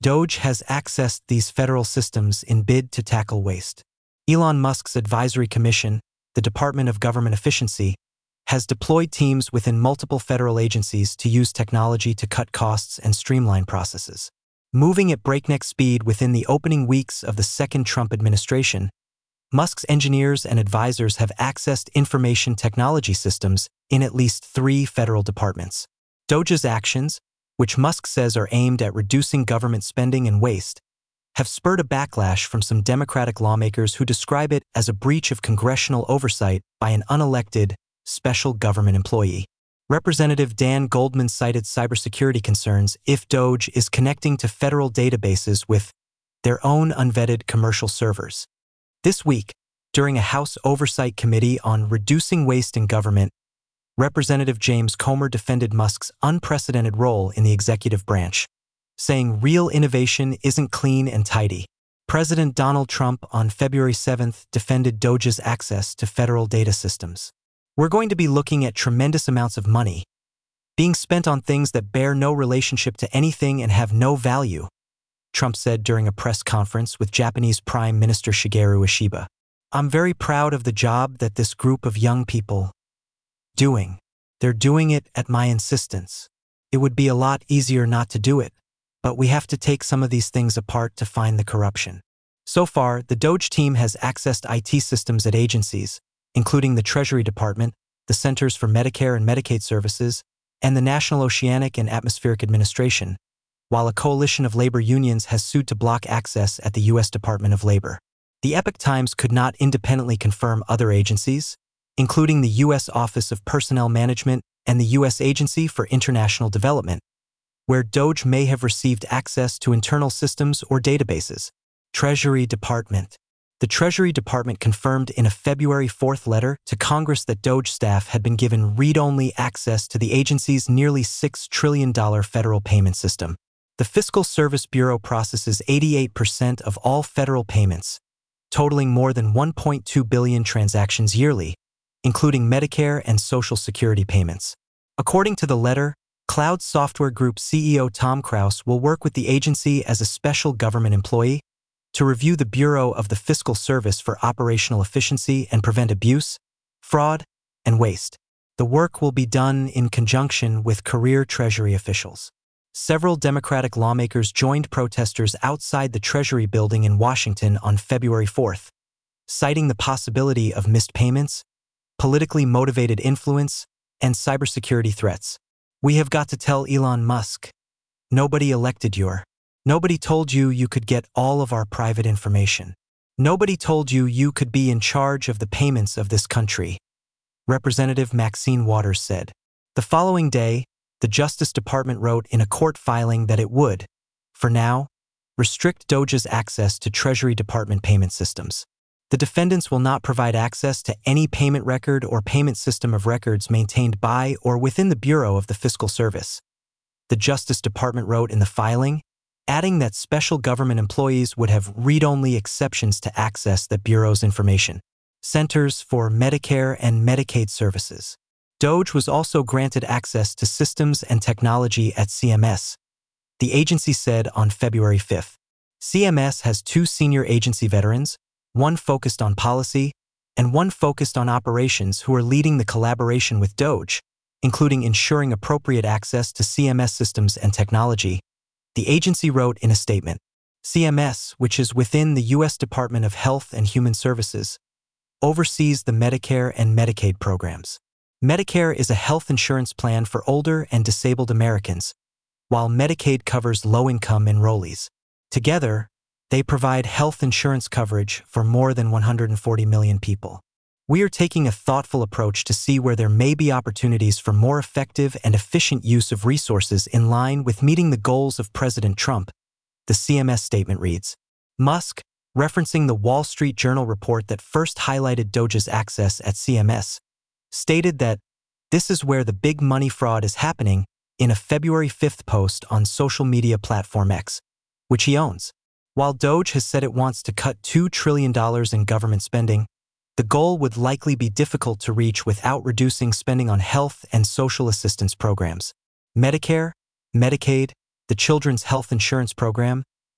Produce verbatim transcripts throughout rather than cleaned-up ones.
Doge has accessed these federal systems in bid to tackle waste. Elon Musk's advisory commission, the Department of Government Efficiency, has deployed teams within multiple federal agencies to use technology to cut costs and streamline processes. Moving at breakneck speed within the opening weeks of the second Trump administration, Musk's engineers and advisors have accessed information technology systems in at least three federal departments. Doge's actions, which Musk says are aimed at reducing government spending and waste, have spurred a backlash from some Democratic lawmakers who describe it as a breach of congressional oversight by an unelected, special government employee. Representative Dan Goldman cited cybersecurity concerns if Doge is connecting to federal databases with their own unvetted commercial servers. This week, during a House Oversight Committee on Reducing Waste in Government, Representative James Comer defended Musk's unprecedented role in the executive branch, saying real innovation isn't clean and tidy. President Donald Trump on February seventh defended Doge's access to federal data systems. We're going to be looking at tremendous amounts of money being spent on things that bear no relationship to anything and have no value, Trump said during a press conference with Japanese Prime Minister Shigeru Ishiba. I'm very proud of the job that this group of young people doing. They're doing it at my insistence. It would be a lot easier not to do it, but we have to take some of these things apart to find the corruption. So far, the Doge team has accessed I T systems at agencies, including the Treasury Department, the Centers for Medicare and Medicaid Services, and the National Oceanic and Atmospheric Administration, while a coalition of labor unions has sued to block access at the U S Department of Labor. The Epoch Times could not independently confirm other agencies, including the U S Office of Personnel Management and the U S Agency for International Development, where Doge may have received access to internal systems or databases. Treasury Department. The Treasury Department confirmed in a February fourth letter to Congress that Doge staff had been given read-only access to the agency's nearly six trillion dollars federal payment system. The Fiscal Service Bureau processes eighty-eight percent of all federal payments, totaling more than one point two billion transactions yearly, including Medicare and Social Security payments. According to the letter, Cloud Software Group C E O Tom Krause will work with the agency as a special government employee to review the Bureau of the Fiscal Service for operational efficiency and prevent abuse, fraud, and waste. The work will be done in conjunction with career Treasury officials. Several Democratic lawmakers joined protesters outside the Treasury building in Washington on February fourth, citing the possibility of missed payments, politically motivated influence, and cybersecurity threats. We have got to tell Elon Musk, nobody elected you. Nobody told you you could get all of our private information. Nobody told you you could be in charge of the payments of this country, Representative Maxine Waters said. The following day, the Justice Department wrote in a court filing that it would, for now, restrict Doge's access to Treasury Department payment systems. The defendants will not provide access to any payment record or payment system of records maintained by or within the Bureau of the Fiscal Service. The Justice Department wrote in the filing, adding that special government employees would have read-only exceptions to access the Bureau's information. Centers for Medicare and Medicaid Services. Doge was also granted access to systems and technology at C M S, the agency said on February fifth. C M S has two senior agency veterans, one focused on policy and one focused on operations, who are leading the collaboration with Doge, including ensuring appropriate access to C M S systems and technology. The agency wrote in a statement. C M S, which is within the U S Department of Health and Human Services, oversees the Medicare and Medicaid programs. Medicare is a health insurance plan for older and disabled Americans, while Medicaid covers low-income enrollees. Together, they provide health insurance coverage for more than one hundred forty million people. We are taking a thoughtful approach to see where there may be opportunities for more effective and efficient use of resources in line with meeting the goals of President Trump, the C M S statement reads. Musk, referencing the Wall Street Journal report that first highlighted Doge's access at C M S, stated that this is where the big money fraud is happening in a February fifth post on social media platform X, which he owns. While Doge has said it wants to cut two trillion dollars in government spending, the goal would likely be difficult to reach without reducing spending on health and social assistance programs. Medicare, Medicaid, the Children's Health Insurance Program,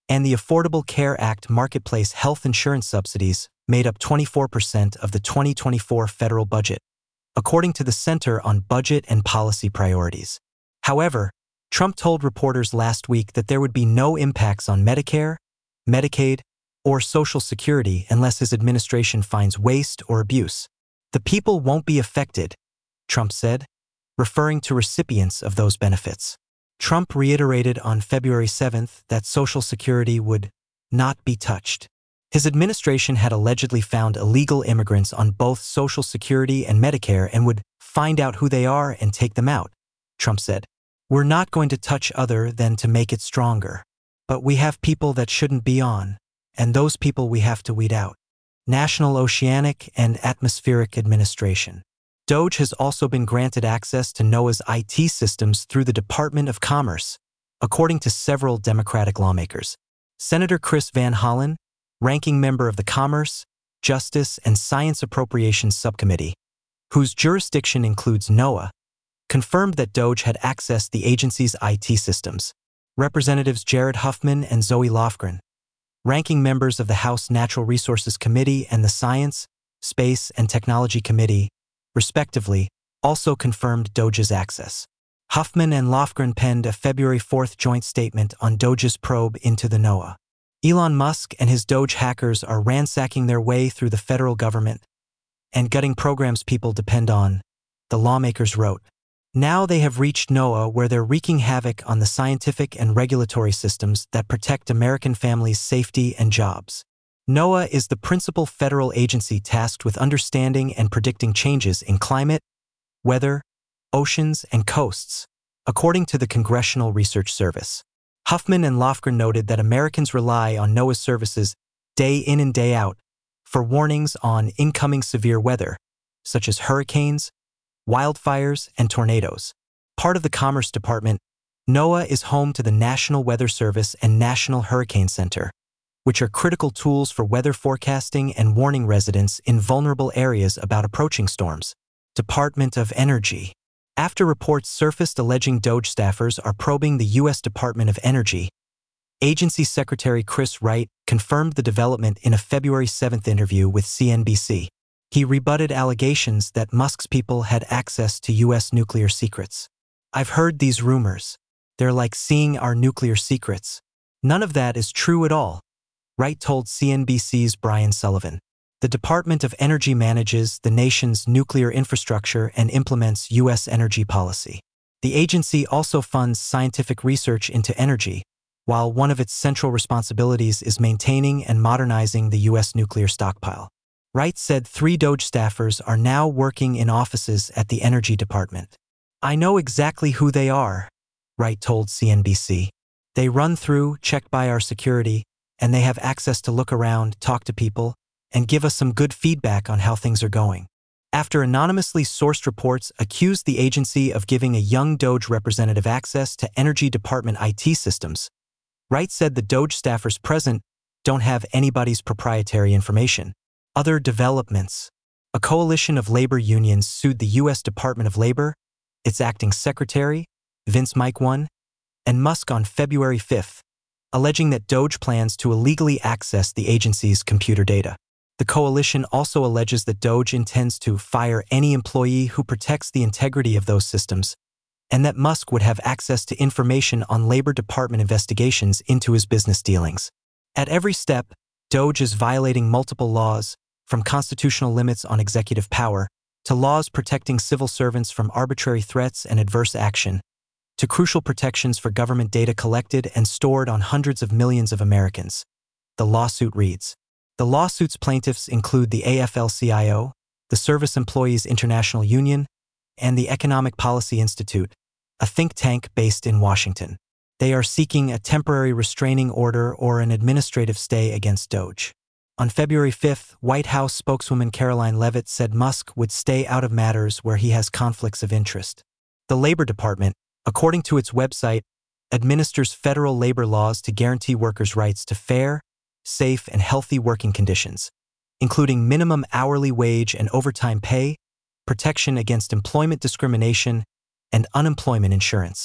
and the Affordable Care Act marketplace health insurance subsidies made up twenty-four percent of the twenty twenty-four federal budget, according to the Center on Budget and Policy Priorities. However, Trump told reporters last week that there would be no impacts on Medicare, Medicaid, or Social Security unless his administration finds waste or abuse. The people won't be affected, Trump said, referring to recipients of those benefits. Trump reiterated on February seventh that Social Security would not be touched. His administration had allegedly found illegal immigrants on both Social Security and Medicare and would find out who they are and take them out, Trump said. We're not going to touch other than to make it stronger. But we have people that shouldn't be on, and those people we have to weed out. National Oceanic and Atmospheric Administration. DOGE has also been granted access to NOAA's I T systems through the Department of Commerce, according to several Democratic lawmakers. Senator Chris Van Hollen, ranking member of the Commerce, Justice, and Science Appropriations Subcommittee, whose jurisdiction includes NOAA, confirmed that DOGE had accessed the agency's I T systems. Representatives Jared Huffman and Zoe Lofgren, ranking members of the House Natural Resources Committee and the Science, Space, and Technology Committee, respectively, also confirmed DOGE's access. Huffman and Lofgren penned a February fourth joint statement on DOGE's probe into the NOAA. Elon Musk and his DOGE hackers are ransacking their way through the federal government and gutting programs people depend on, the lawmakers wrote. Now they have reached NOAA, where they're wreaking havoc on the scientific and regulatory systems that protect American families' safety and jobs. NOAA is the principal federal agency tasked with understanding and predicting changes in climate, weather, oceans, and coasts, according to the Congressional Research Service. Huffman and Lofgren noted that Americans rely on NOAA's services day in and day out for warnings on incoming severe weather, such as hurricanes, wildfires, and tornadoes. Part of the Commerce Department, NOAA is home to the National Weather Service and National Hurricane Center, which are critical tools for weather forecasting and warning residents in vulnerable areas about approaching storms. Department of Energy. After reports surfaced alleging DOGE staffers are probing the U S Department of Energy, Agency Secretary Chris Wright confirmed the development in a February seventh interview with C N B C. He rebutted allegations that Musk's people had access to U S nuclear secrets. I've heard these rumors. They're like seeing our nuclear secrets. None of that is true at all, Wright told C N B C's Brian Sullivan. The Department of Energy manages the nation's nuclear infrastructure and implements U S energy policy. The agency also funds scientific research into energy, while one of its central responsibilities is maintaining and modernizing the U S nuclear stockpile. Wright said three DOGE staffers are now working in offices at the Energy Department. I know exactly who they are, Wright told C N B C. They run through, check by our security, and they have access to look around, talk to people, and give us some good feedback on how things are going. After anonymously sourced reports accused the agency of giving a young DOGE representative access to Energy Department I T systems, Wright said the DOGE staffers present don't have anybody's proprietary information. Other developments. A coalition of labor unions sued the U S Department of Labor, its acting secretary, Vince Mike One, and Musk on February fifth, alleging that DOGE plans to illegally access the agency's computer data. The coalition also alleges that DOGE intends to fire any employee who protects the integrity of those systems, and that Musk would have access to information on Labor Department investigations into his business dealings. At every step, DOGE is violating multiple laws, from constitutional limits on executive power to laws protecting civil servants from arbitrary threats and adverse action, to crucial protections for government data collected and stored on hundreds of millions of Americans. The lawsuit reads. The lawsuit's plaintiffs include the A F L C I O, the Service Employees International Union, and the Economic Policy Institute, a think tank based in Washington. They are seeking a temporary restraining order or an administrative stay against DOGE. On February fifth, White House spokeswoman Caroline Leavitt said Musk would stay out of matters where he has conflicts of interest. The Labor Department, according to its website, administers federal labor laws to guarantee workers' rights to fair, safe, and healthy working conditions, including minimum hourly wage and overtime pay, protection against employment discrimination, and unemployment insurance.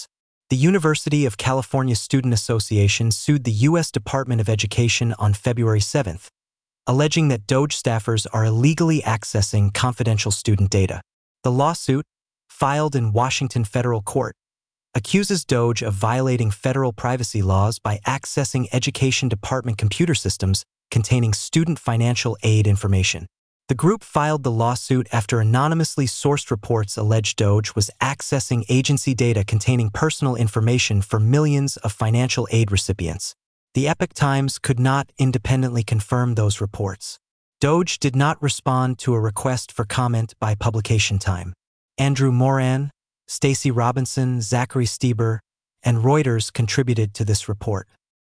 The University of California Student Association sued the U S Department of Education on February seventh, alleging that Doge staffers are illegally accessing confidential student data. The lawsuit, filed in Washington federal court, accuses Doge of violating federal privacy laws by accessing Education Department computer systems containing student financial aid information. The group filed the lawsuit after anonymously sourced reports alleged Doge was accessing agency data containing personal information for millions of financial aid recipients. The Epoch Times could not independently confirm those reports. Doge did not respond to a request for comment by Publication Time. Andrew Moran, Stacey Robinson, Zachary Stieber, and Reuters contributed to this report.